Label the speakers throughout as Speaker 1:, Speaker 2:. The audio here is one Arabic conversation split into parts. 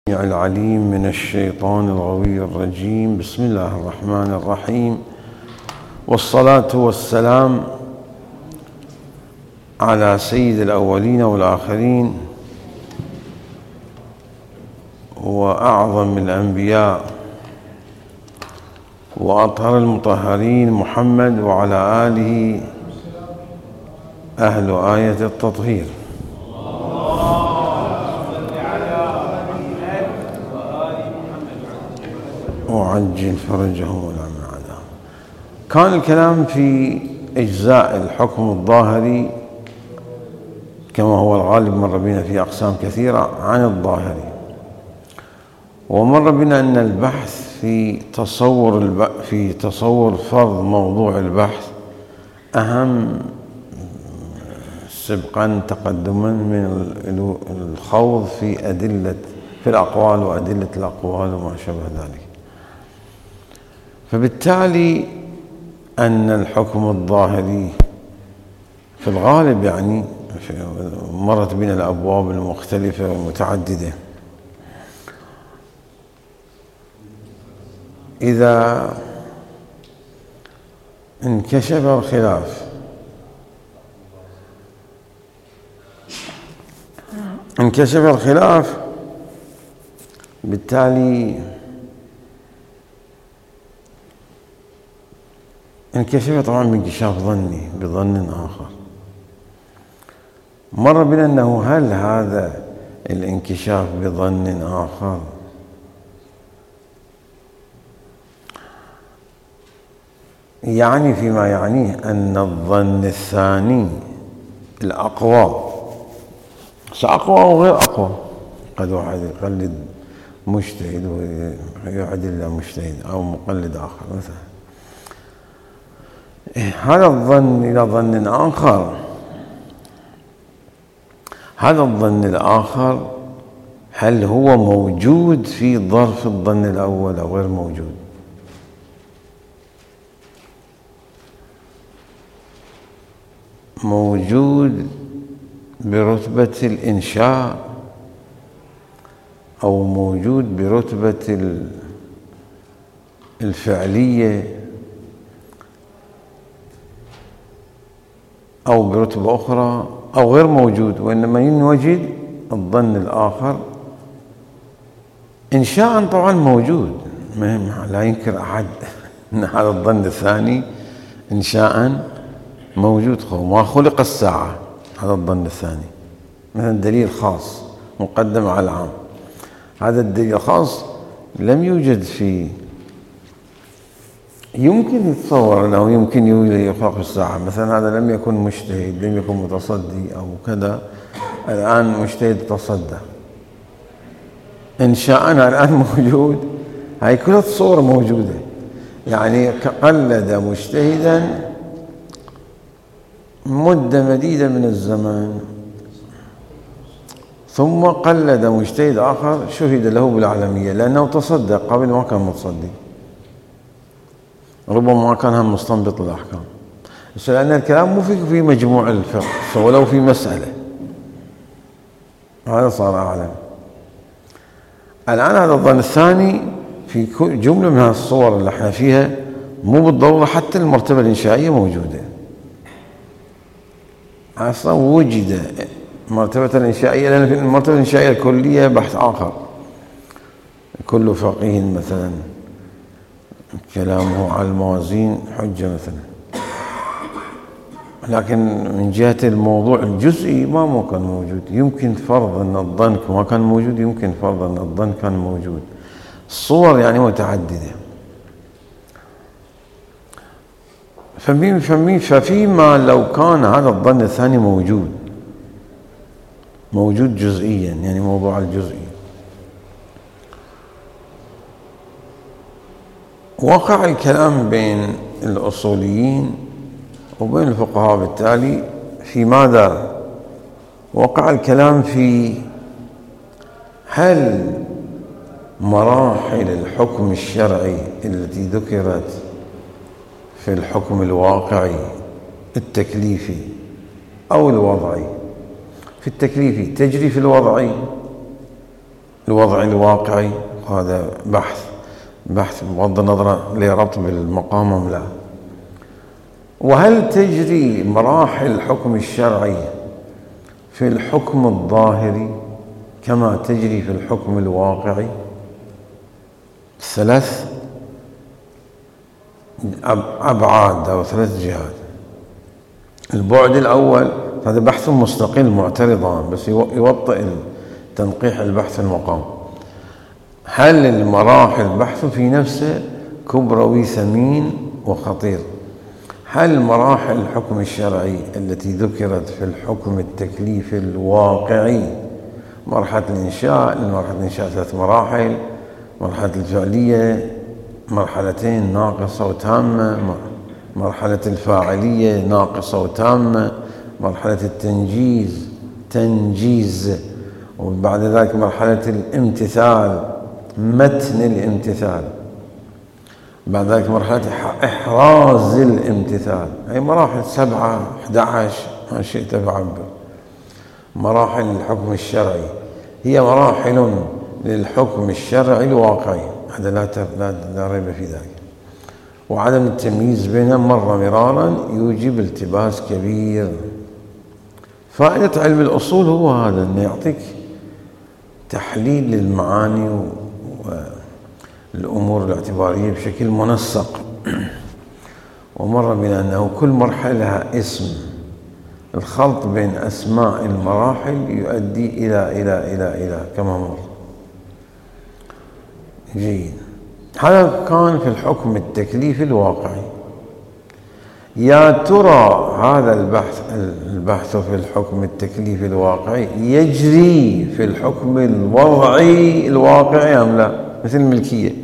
Speaker 1: العليم من الشيطان الغوي الرجيم. بسم الله الرحمن الرحيم، والصلاة والسلام على سيد الأولين والآخرين وأعظم الأنبياء وأطهر المطهرين محمد وعلى آله أهل آية التطهير. وعجل فرجهم ولا من عذاب. كان الكلام في أجزاء الحكم الظاهري كما هو الغالب، مر بنا في أقسام كثيرة عن الظاهري، ومر بنا أن البحث في تصور فرض موضوع البحث أهم سبقا تقدما من الخوض في الأقوال وأدلة الأقوال وما شابه ذلك. فبالتالي أن الحكم الظاهري في الغالب مرت بنا الأبواب المختلفة والمتعددة. إذا انكشف الخلاف بالتالي انكشف طبعا بانكشاف ظني بظن آخر. مر بنا أنه هل هذا الانكشاف بظن آخر يعني فيما يعنيه أن الظن الثاني الأقوى سأقوى أو غير أقوى؟ قد واحد يقلد مجتهد ويعدل إلى مجتهد أو مقلد آخر مثلا. هذا الظن إلى ظن آخر، هذا الظن الآخر هل هو موجود في ظرف الظن الأول أو غير موجود؟ موجود برتبة الإنشاء أو موجود برتبة الفعلية أو برتبة أخرى أو غير موجود، وإنما ينوجد الظن الآخر إنشاء طبعا موجود، لا ينكر أحد أن هذا الظن الثاني إنشاء موجود. ما خلق الساعة هذا الظن الثاني مثلا دليل خاص مقدم على العام، هذا الدليل الخاص لم يوجد فيه. يمكن يتصور أنه يمكن يخلق الساعة، مثلا هذا لم يكن مجتهد، لم يكن متصدي أو كذا، الآن مجتهد تصدى، إنشاءنا الآن موجود. هاي كلها الصور موجودة، يعني قلد مجتهدا مدة مديدة من الزمان، ثم قلد مجتهد آخر شهد له بالعالمية لأنه تصدى قبل ما كان متصدي، ربما ما كان هم مستنبط الأحكام، لأن الكلام مو في مجموع الفقه ولو في مسألة، هذا صار أعلم. الآن هذا الظن الثاني في جملة من الصور اللي احنا فيها مو بالضرورة حتى المرتبة الإنشائية موجودة، أصلا وجد مرتبة الإنشائية، لأن في المرتبة الإنشائية الكلية بحث آخر، كل فقيه مثلا كلامه على الموازين حجة مثلا، لكن من جهة الموضوع الجزئي ما كان موجود. يمكن فرض أن الظن ما كان موجود، يمكن فرض أن الظن كان موجود. الصور يعني متعددة. ففيما لو كان هذا الظن الثاني موجود جزئيا، يعني موضوع الجزئي، وقع الكلام بين الأصوليين وبين الفقهاء بالتالي في ماذا؟ وقع الكلام في هل مراحل الحكم الشرعي التي ذكرت في الحكم الواقعي التكليفي أو الوضعي، في التكليفي تجري في الوضعي الوضعي الواقعي، هذا بحث بغض النظر له ربط بالمقام أم لا. وهل تجري مراحل الحكم الشرعي في الحكم الظاهري كما تجري في الحكم الواقعي؟ 3 أبعاد أو 3 جهات. البعد الأول هذا بحث مستقل معترضان، بس يوطئ تنقيح البحث المقام. هل المراحل البحث في نفسه كبروي ثمين وخطير؟ هل مراحل الحكم الشرعي التي ذكرت في الحكم التكليفي الواقعي، مرحلة الإنشاء، 3 مراحل، مرحلة الفعلية 2 ناقصة وتامة، مرحلة الفاعلية ناقصة وتامة، مرحلة التنجيز تنجيز، وبعد ذلك مرحلة الامتثال متن الامتثال، بعد ذلك مرحلة إحراز الامتثال. أي مراحل 7 11 ما شئت فعبر. مراحل الحكم الشرعي هي مراحل للحكم الشرعي الواقعي، هذا لا ريب في ذلك. وعدم التمييز بينهم مرارا يوجب التباس كبير. فائدة علم الأصول هو هذا، أنه يعطيك تحليل للمعاني والأمور الاعتبارية بشكل منسق. ومر بنا أنه كل مرحلة لها اسم، الخلط بين أسماء المراحل يؤدي إلى كما مر. جيد. هذا كان في الحكم التكليفي الواقعي. يا ترى هذا البحث في الحكم التكليفي الواقعي يجري في الحكم الوضعي الواقعي أم لا؟ مثل الملكية،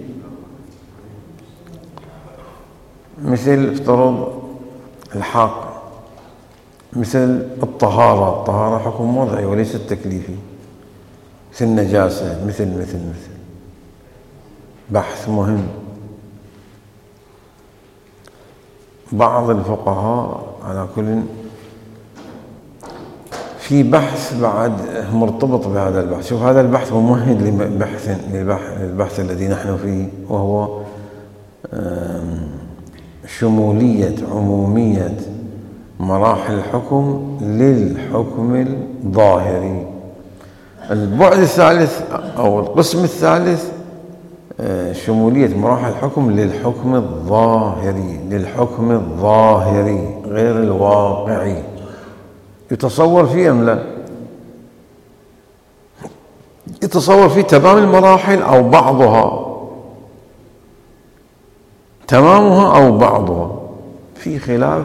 Speaker 1: مثل افترض الحق، مثل الطهارة حكم وضعي وليس تكليفي، مثل النجاسة، مثل بحث مهم. بعض الفقهاء على كل في بحث بعد مرتبط بهذا البحث. شوف هذا البحث ممهد للبحث الذي نحن فيه، وهو شمولية عمومية مراحل الحكم للحكم الظاهري. البعد الثالث أو القسم الثالث شمولية مراحل الحكم للحكم الظاهري غير الواقعي. يتصور فيه أم لا؟ يتصور فيه تمام المراحل أو بعضها، تمامها أو بعضها. في خلاف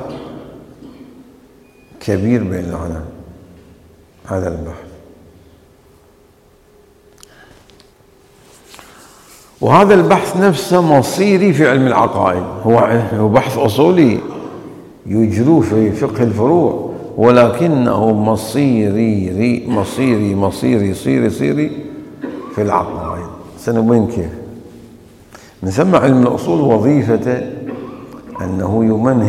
Speaker 1: كبير بين العلماء هذا البحث. وهذا البحث نفسه مصيري في علم العقائد، هو بحث أصولي يجروه في فقه الفروع، ولكنه مصيري في العقائد. سنبين كيف. نسمى علم الأصول وظيفته أنه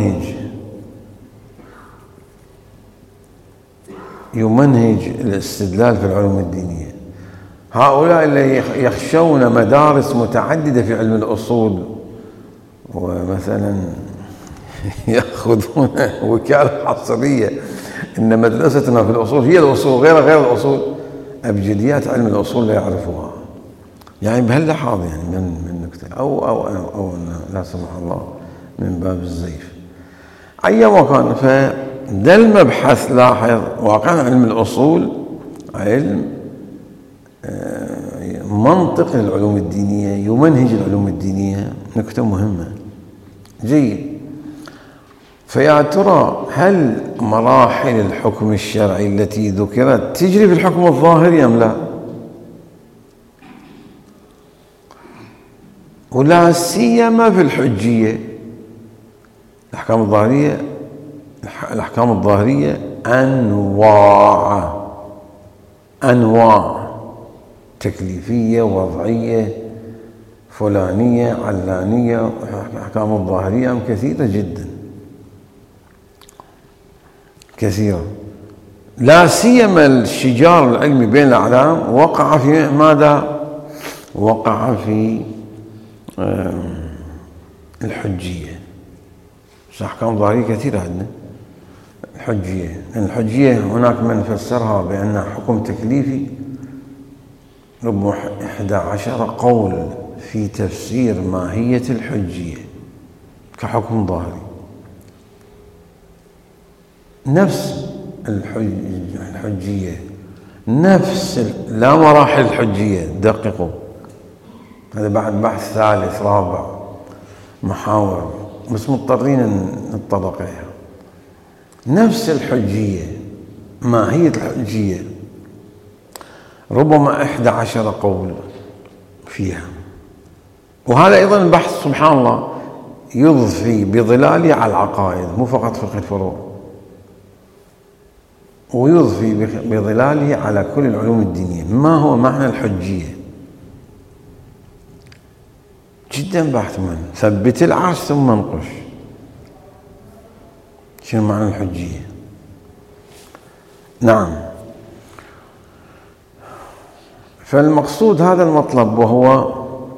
Speaker 1: يمنهج الاستدلال في العلوم الدينية. هؤلاء اللي يخشون مدارس متعددة في علم الأصول، ومثلا يأخذون وكالة حصرية إن مدرستنا في الأصول هي الأصول غير الأصول، أبجديات علم الأصول لا يعرفوها، يعني بهاللحاظ، يعني من نكتة أو لا سمح الله من باب الزيف أي مكان. فده المبحث، لاحظ، واقعا علم الأصول علم منطق للعلوم الدينية، يمنهج العلوم الدينية، نكتة مهمة. جيد. فيا ترى هل مراحل الحكم الشرعي التي ذكرت تجري في الحكم الظاهري أم لا؟ ولا سيما في الحجية. الأحكام الظاهرية أنواع تكليفية، وضعية، فلانية، علانية. الأحكام الظاهرية كثيرة جدا، كثيرة. لا سيما الشجار العلمي بين الأعلام وقع في ماذا؟ وقع في الحجية. أحكام ظاهرية كثيرة عندنا. الحجية، لأن الحجية هناك من فسرها بأنها حكم تكليفي، ربما 11 قول في تفسير ماهية الحجية كحكم ظاهري. نفس الحجية، نفس لا مراحل الحجية، دققوا، هذا بعد بحث ثالث رابع محاور، بس مضطرين نتطرق إليها. نفس الحجية، ماهية الحجية، ربما 11 قول فيها. وهذا أيضا البحث سبحان الله يضفي بظلاله على العقائد، مو فقط فقه الفروع، ويضفي بظلاله على كل العلوم الدينية. ما هو معنى الحجية؟ جدا بحث منه، ثبت العرش ثم انقش. شنو معنى الحجية؟ نعم، فالمقصود هذا المطلب، وهو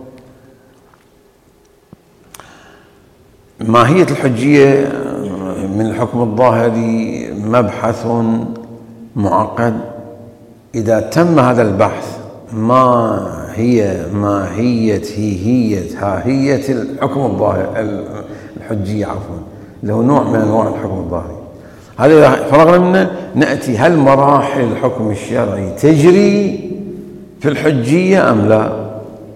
Speaker 1: ماهية الحجية من الحكم الظاهري مبحث معقد. إذا تم هذا البحث، ما هي ماهية هاهية الحكم الظاهري، الحجية عفوا، له نوع من أنواع الحكم الظاهري. هذا إذا فرغنا منه نأتي، هل مراحل الحكم الشرعي تجري في الحجية أم لا؟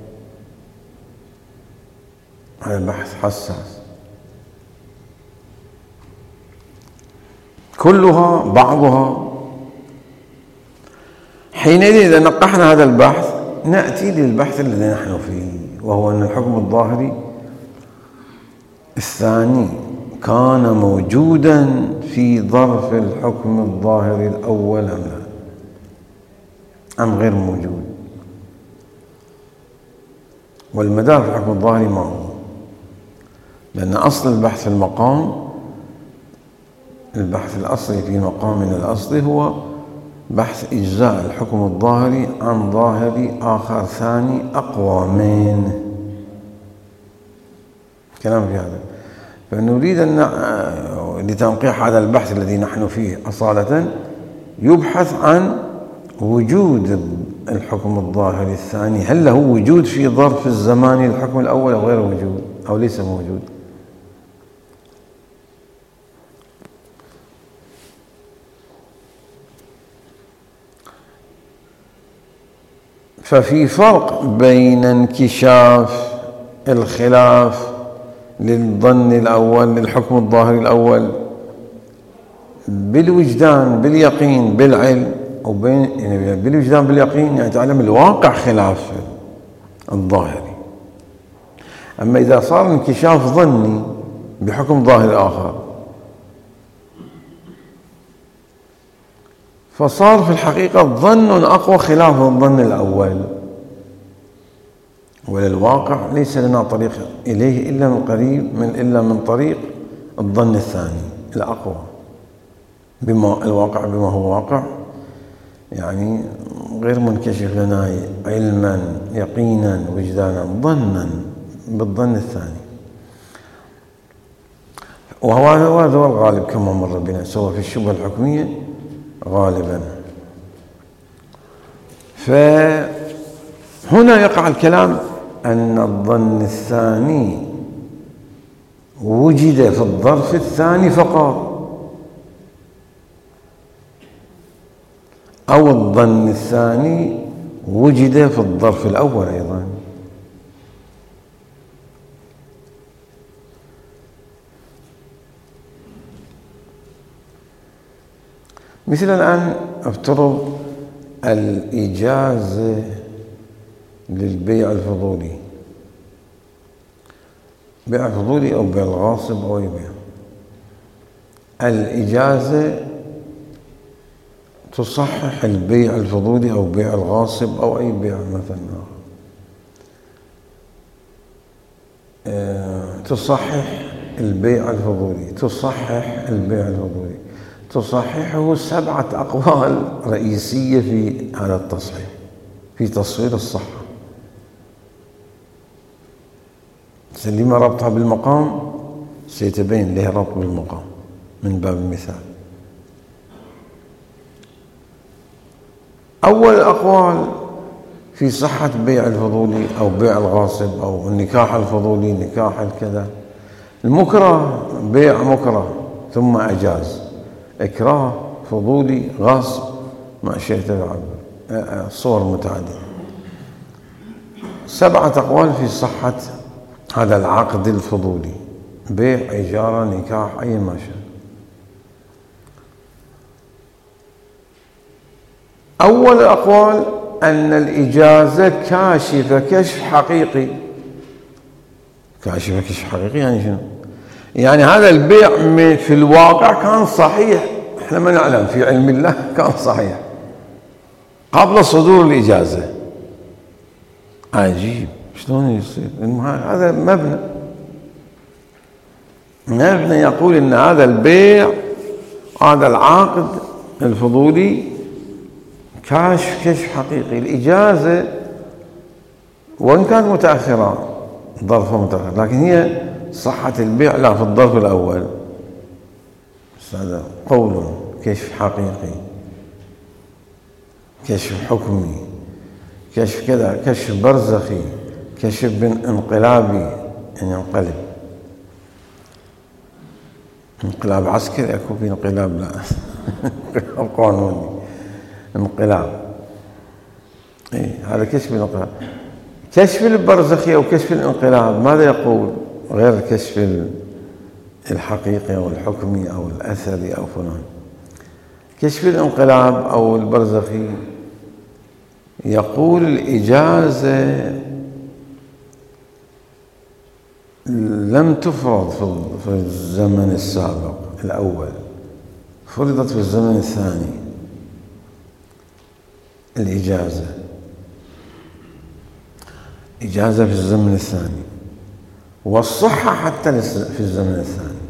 Speaker 1: هذا بحث حساس، كلها بعضها. حينئذ إذا نقحنا هذا البحث نأتي للبحث الذي نحن فيه، وهو أن الحكم الظاهري الثاني كان موجودا في ظرف الحكم الظاهري الأول أم لا، أم غير موجود. والمدار في الحكم الظاهري ما هو؟ لأن أصل البحث في المقام، البحث الأصلي في مقامنا الأصلي هو بحث إجزاء الحكم الظاهري عن ظاهر آخر ثاني أقوى منه. كلام في هذا. فنريد أن لتنقيح هذا البحث الذي نحن فيه أصالة يبحث عن وجود الحكم الظاهري الثاني، هل له وجود في ظرف الزمان الحكم الأول أو غير وجود أو ليس موجود. ففي فرق بين انكشاف الخلاف للظن الأول للحكم الظاهري الأول بالوجدان باليقين بالعلم، وبين يعني بالوجدان باليقين يعني تعلم الواقع خلاف الظاهري. أما إذا صار انكشاف ظني بحكم ظاهري آخر، فصار في الحقيقة ظن أقوى خلاف الظن الأول، وللواقع ليس لنا طريق إليه إلا من قريب إلا من طريق الظن الثاني الأقوى، بما الواقع بما هو واقع يعني غير منكشف لنا علما يقينا وجدانا، ظنا بالظن الثاني. وهذا هو الغالب كما مر بنا سواء في الشبهة الحكمية غالبا. فهنا يقع الكلام أن الظن الثاني وجد في الظرف الثاني فقط، أو الظن الثاني وجد في الظرف الأول أيضا. مثل الآن افترض الإجازة للبيع الفضولي، بيع فضولي أو بيع الغاصب أو يبيع. الإجازة تصحح البيع الفضولي أو بيع الغاصب أو أي بيع مثلا، تصحح البيع الفضولي، تصحح البيع الفضولي، تصححه 7 أقوال رئيسية في هذا التصحيح في تصوير الصحة. لما ربطها بالمقام سيتبين له ربط بالمقام من باب المثال. أول الأقوال في صحة بيع الفضولي أو بيع الغاصب أو النكاح الفضولي، نكاح الكذا. المكره بيع مكره ثم أجاز، إكراه فضولي غاصب ما شئت تعبر، صور متعددة. 7 أقوال في صحة هذا العقد الفضولي، بيع إجارة نكاح أي ما شاء. أول الأقوال أن الإجازة كاشفة كشف حقيقي. كاشفة كشف حقيقي يعني شنو؟ يعني هذا البيع في الواقع كان صحيح، احنا ما نعلم، في علم الله كان صحيح قبل صدور الإجازة. عجيب شلون يصير؟ هذا مبنى يقول ان هذا البيع، هذا العقد الفضولي كشف حقيقي. الإجازة وإن كانت متأخرة، ظرفها متأخر، لكن هي صحة البيع لا في الظرف الأول. هذا قول كشف حقيقي، كشف حكمي، كشف كذا، كشف برزخي، كشف انقلابي، يعني ينقلب. انقلاب عسكري اكو، في انقلاب لا انقلاب قانوني، انقلاب. هذا كشف الانقلاب. كشف البرزخي او كشف الانقلاب ماذا يقول؟ غير الكشف الحقيقي او الحكمي او الاثري او فلان. كشف الانقلاب او البرزخي يقول الإجازة لم تفرض في الزمن السابق الأول، فرضت في الزمن الثاني. الإجازة إجازة في الزمن الثاني، والصحة حتى في الزمن الثاني.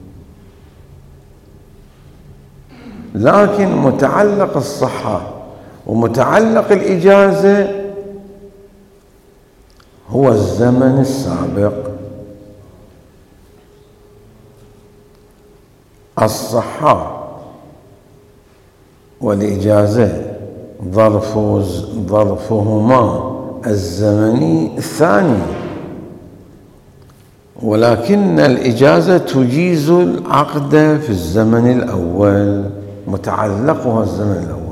Speaker 1: لكن متعلق الصحة ومتعلق الإجازة هو الزمن السابق. الصحة والإجازة ظرفهما الزمني الثاني، ولكن الإجازة تجيز العقد في الزمن الأول، متعلقها الزمن الأول.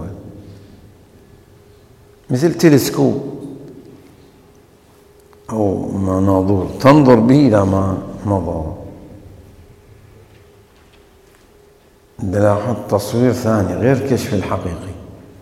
Speaker 1: مثل تلسكوب أو مناظور تنظر به إلى ما مضى، دلاحة تصوير ثاني غير كشف الحقيقي.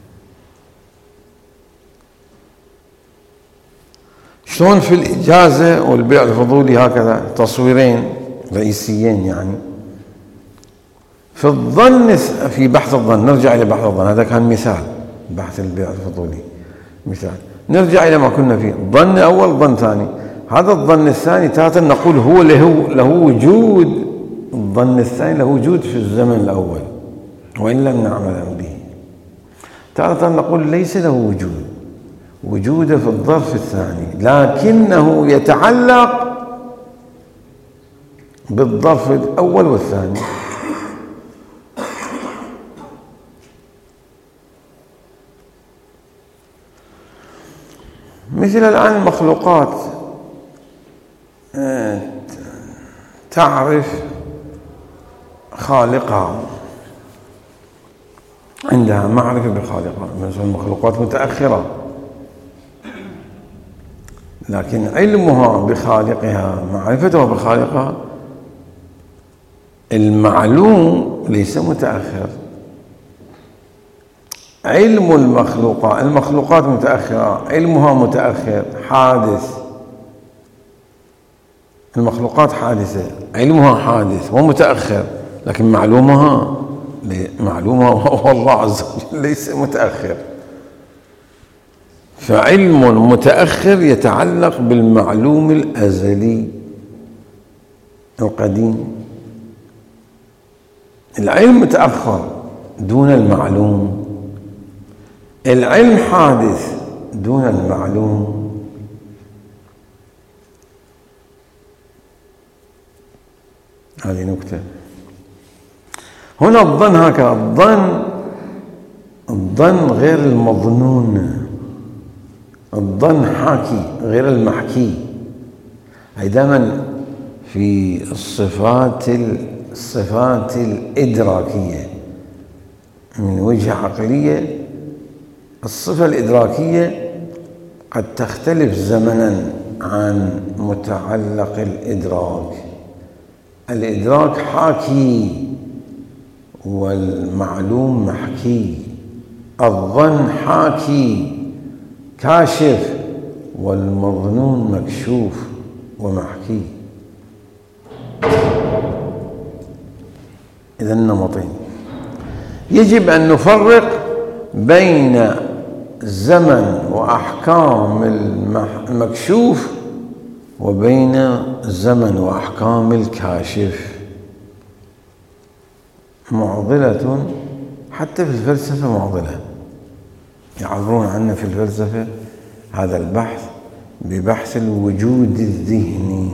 Speaker 1: شلون في الإجازة والبيع الفضولي هكذا تصويرين رئيسيين. يعني في الظن، في بحث الظن، نرجع إلى بحث الظن، هذا كان مثال بحث البيع الفضولي مثال. نرجع إلى ما كنا فيه، ظن أول ظن ثاني. هذا الظن الثاني تارة نقول هو له وجود، الظن الثاني له وجود في الزمن الأول وإن لم نعمل به. تارة نقول ليس له وجود، وجوده في الظرف الثاني، لكنه يتعلق بالظرف الأول والثاني. مثل الآن المخلوقات تعرف خالقها، عندها معرفة بخالقها. مثل المخلوقات متأخرة، لكن علمها بخالقها، معرفتها بخالقها، المعلوم ليس متأخر. علم المخلوقات متأخرة، علمها متأخر، حادث. المخلوقات حادثة، علمها حادث ومتأخر، لكن معلومها هو الله عز وجل ليس متأخر. فعلم متأخر يتعلق بالمعلوم الأزلي القديم. العلم متأخر دون المعلوم، العلم حادث دون المعلوم. هذه نكتة. هنا الظن هكذا، الظن غير المظنون، الظن حاكي غير المحكي. أي دائما في الصفات الإدراكية من وجهة عقلية، الصفة الإدراكية قد تختلف زمنا عن متعلق الإدراك. الإدراك حاكي والمعلوم محكي، الظن حاكي كاشف والمظنون مكشوف ومحكي. إذا النمطين يجب أن نفرق بين زمن وأحكام المكشوف وبين زمن وأحكام الكاشف. معضلة حتى في الفلسفة، معضلة يعبرون عنه في الفلسفة هذا البحث ببحث الوجود الذهني.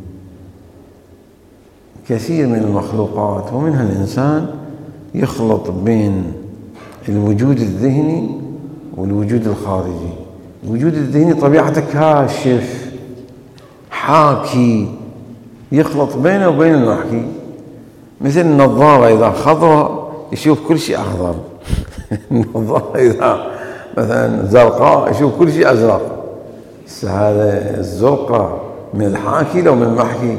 Speaker 1: كثير من المخلوقات ومنها الإنسان يخلط بين الوجود الذهني والوجود الخارجي. الوجود الذهني طبيعته كاشف حاكي، يخلط بينه وبين المحكي. مثل النظارة إذا خضراء يشوف كل شيء أخضر، النظارة إذا مثلا زرقاء يشوف كل شيء أزرق. هذا الزرقاء من الحاكي لو من المحكي.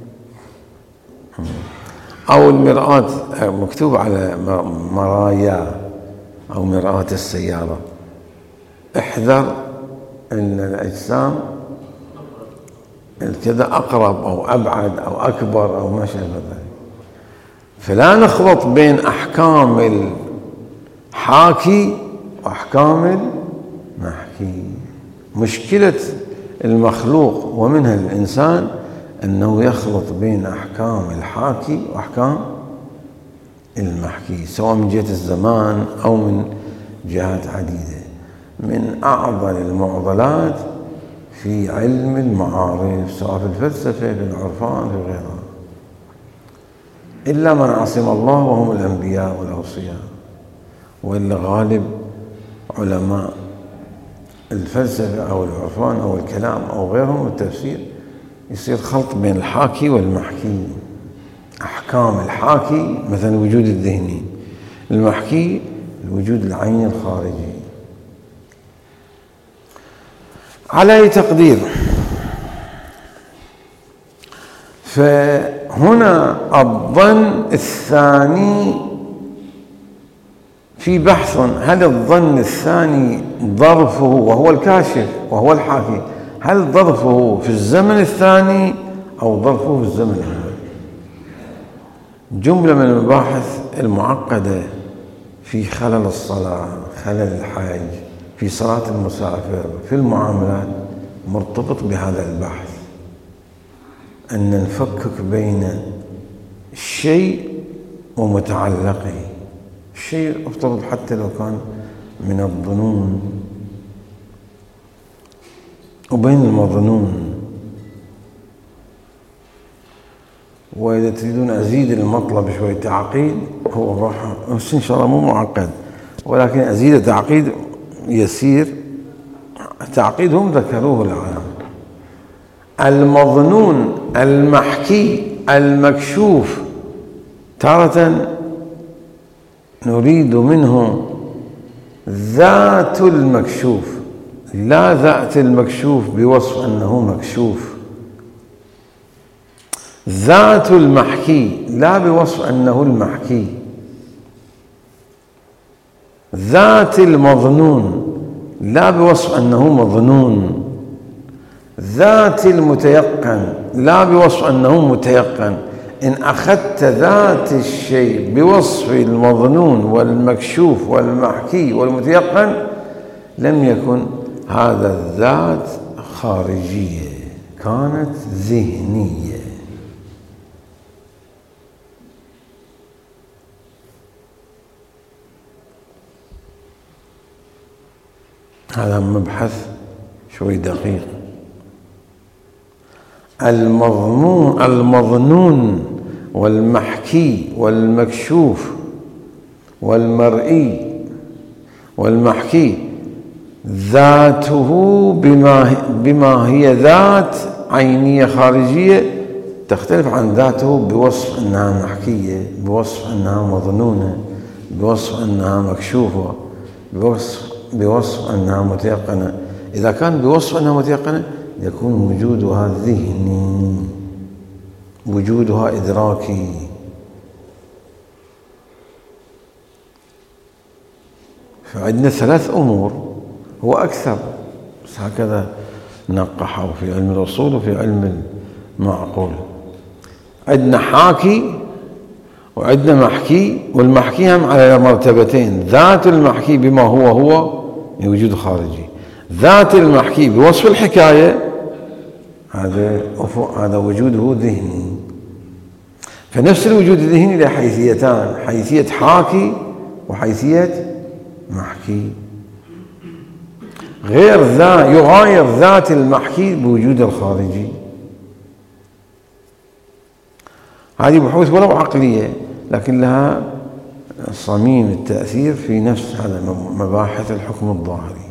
Speaker 1: أو المرآة مكتوب على مرايا أو مرآة السيارة، احذر أن الأجسام كذا أقرب أو أبعد أو أكبر أو ما شابه ذلك. فلا نخلط بين أحكام الحاكي وأحكام المحكي. مشكلة المخلوق ومنها الإنسان أنه يخلط بين أحكام الحاكي وأحكام المحكي، سواء من جهة الزمان أو من جهات عديدة. من أعظم المعضلات في علم المعارف، سواء في الفلسفة في العرفان في غيرها، إلا من عصم الله وهم الأنبياء والأوصياء. وإلا غالب علماء الفلسفة أو العرفان أو الكلام أو غيرهم والتفسير يصير خلط بين الحاكي والمحكي. أحكام الحاكي مثلا الوجود الذهني، المحكي الوجود العيني الخارجي. على أي تقدير، فهنا الظن الثاني في بحث، هل الظن الثاني ظرفه وهو الكاشف وهو الحاكي، هل ظرفه في الزمن الثاني أو ظرفه في الزمن الأول؟ جملة من المباحث المعقدة في خلل الصلاة، خلل الحاج، في صلاة المسافر، في المعاملات، مرتبط بهذا البحث، أن نفكك بين الشيء ومتعلقه. الشيء افترض حتى لو كان من الظنون، وبين المظنون. وإذا تريدون أزيد المطلب شوي تعقيد، هو راح إن شاء الله مو معقد، ولكن أزيد تعقيد يسير. التعقيد هم ذكروه العلماء. المظنون المحكي المكشوف تارة نريد منه ذات المكشوف، لا ذات المكشوف بوصف أنه مكشوف. ذات المحكي لا بوصف أنه المحكي. ذات المظنون لا بوصف أنه مظنون. ذات المتيقن لا بوصف أنه متيقن. إن أخذت ذات الشيء بوصف المظنون والمكشوف والمحكي والمتيقن لم يكن هذا الذات خارجية، كانت ذهنية. هذا مبحث شوي دقيق. المظنون والمحكي والمكشوف والمرئي. والمحكي ذاته بما هي ذات عينية خارجية تختلف عن ذاته بوصف أنها محكية، بوصف أنها مظنونة، بوصف أنها مكشوفة، بوصف أنها متيقنة. إذا كان بوصف أنها متيقنة يكون وجودها ذهني، وجودها إدراكي. فعندنا 3 أمور، هو أكثر بس هكذا نقحوا في علم الأصول وفي علم المعقول. عندنا حاكي وعندنا محكي، والمحكي هم على مرتبتين: ذات المحكي بما هو وجود خارجي، ذات المحكي بوصف الحكاية، هذا وجوده ذهني. فنفس الوجود الذهني له حيثيتان: حيثية حاكي وحيثية محكي. يغاير ذات المحكي بوجود الخارجي. هذه بحوث ولو عقلية لكن لها صميم التأثير في نفس هذا مباحث الحكم الظاهري.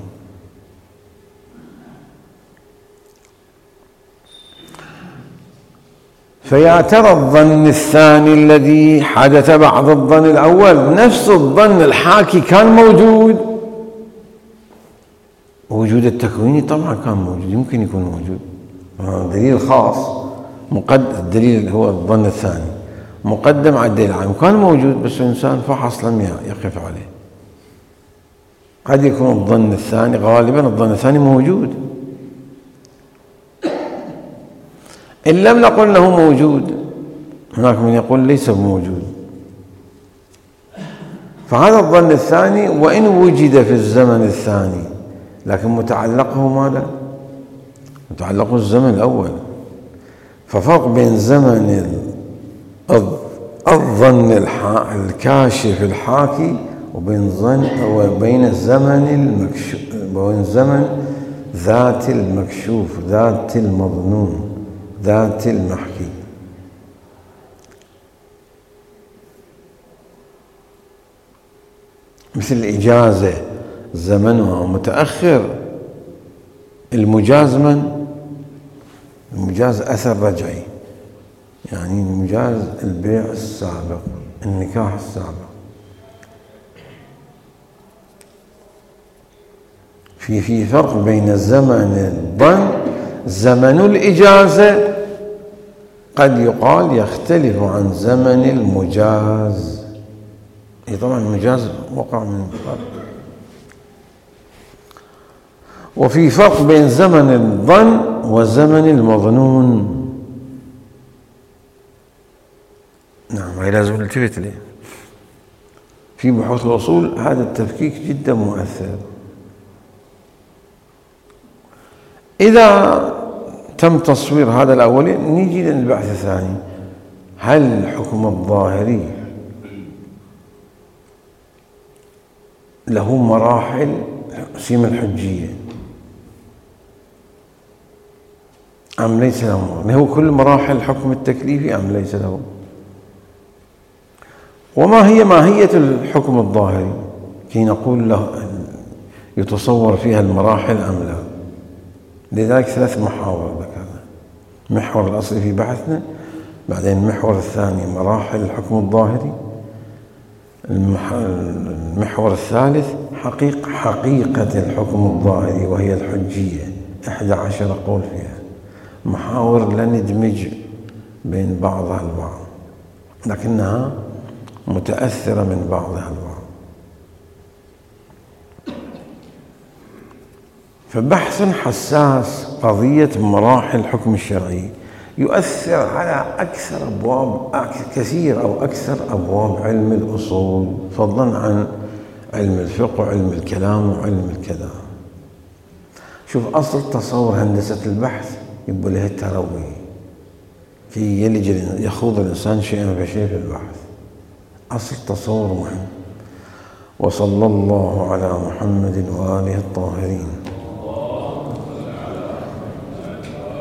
Speaker 1: فيا ترى الظن الثاني الذي حدث بعد الظن الأول نفس الظن الحاكي كان موجود؟ وجود التكويني طبعا كان موجود، يمكن يكون موجود. دليل خاص الدليل هو الظن الثاني مقدم على الدليل العام، كان موجود بس الإنسان فحص لم يقف عليه. قد يكون الظن الثاني، غالبا الظن الثاني موجود، إن لم نقل أنه موجود هناك من يقول ليس موجود. فهذا الظن الثاني وإن وجد في الزمن الثاني لكن متعلقه ماذا؟ متعلقه الزمن الأول. ففرق بين زمن الظن الكاشف الحاكي وبين زمن ذات المكشوف، ذات المظنون، ذات المحكي. مثل الإجازة زمنها متأخر، المجاز المجاز أثر رجعي، يعني المجاز البيع السابق، النكاح السابق. في فرق بين زمن الظن، زمن الإجازة قد يقال يختلف عن زمن المجاز. طبعا المجاز وقع من فرق. وفي فرق بين زمن الظن وزمن المظنون. نعم، هي لازم نلتفت له. في بحوث الأصول هذا التفكيك جدا مؤثر. إذا تم تصوير هذا الأولي نيجي للبحث الثاني: هل الحكم الظاهري له مراحل سيم الحجية أم ليس له؟ له كل مراحل الحكم التكليفي أم ليس له؟ وما هي ماهية الحكم الظاهري كي نقول له يتصور فيها المراحل أم لا؟ لذلك 3 محاور ذكرنا: المحور الأصلي في بحثنا، بعدين المحور الثاني مراحل الحكم الظاهري، المحور الثالث حقيقة الحكم الظاهري وهي الحجية، 11 قول فيها. محاور لا ندمج بين بعضها البعض لكنها متأثرة من بعضها البعض. فبحث حساس قضية مراحل الحكم الشرعي يؤثر على أكثر أبواب علم الأصول، فضلا عن علم الفقه وعلم الكلام وعلم الكذا. شوف، أصل تصور هندسة البحث يبقى له التروي كي يخوض الإنسان شيئا فشيء في البحث. أصل تصور مهم. وصلى الله على محمد وآله الطاهرين.